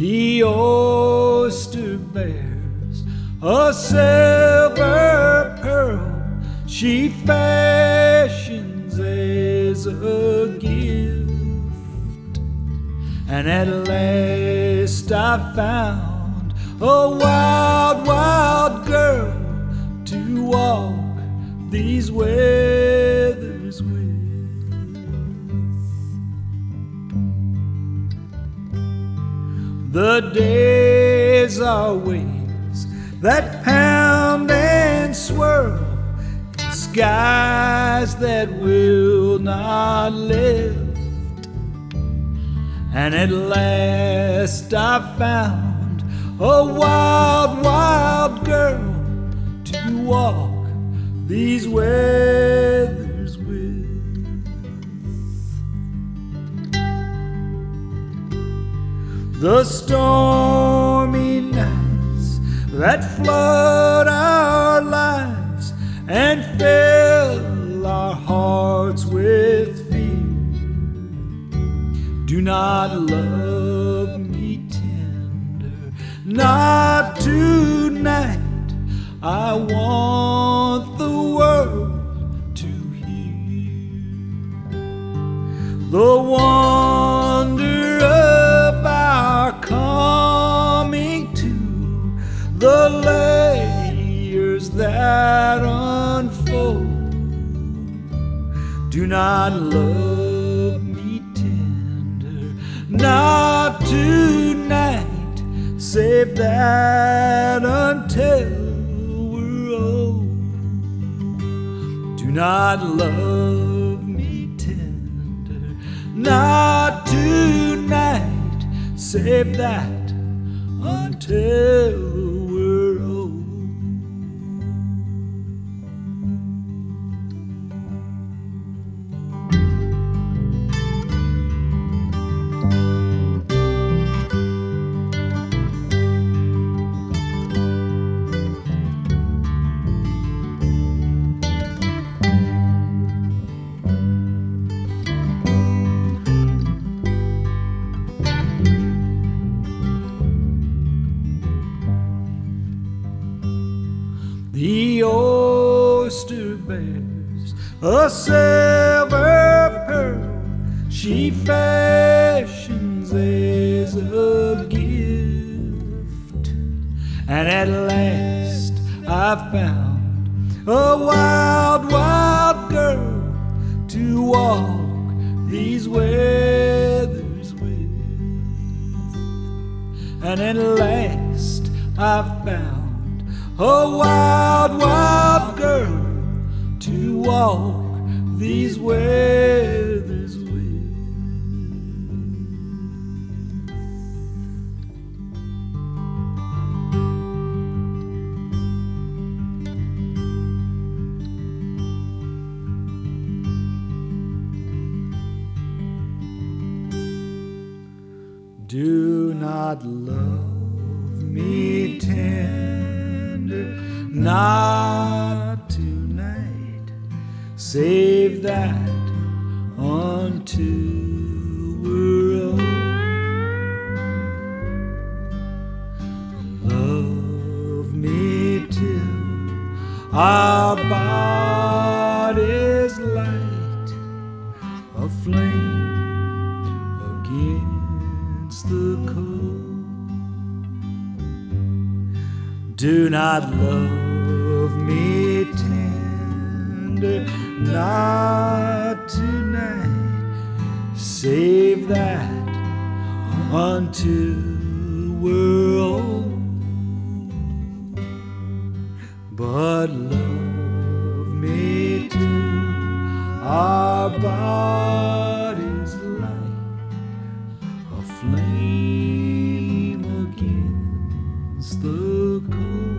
The oyster bears a silver pearl she fashions as a gift. And at last I found a wild, wild girl to walk these weathers with. The days are waves that pound and swirl in skies that will not lift. And at last I found a wild, wild girl to walk these weathers with. The stormy nights that flood our lives and fill our hearts with fear do not love me tender, not tonight. I want the world to hear the wonder of our coming to, the layers that unfold. Do not love me tender, not tonight. Save that until we're old. Do not love me tender, not tonight. Save that until we're old. The oyster bears a silver pearl she fashions as a gift. And at last I found a wild, wild girl to walk these weathers with. And at last I found a wild, wild girl to walk these weathers with. Do not love me tender, not tonight. Save that until we're old. Love me till our bodies light, a flame against the cold. Do not love me tender, not tonight. Save that until we're old. But love me till our bodies light, a flame against the cold.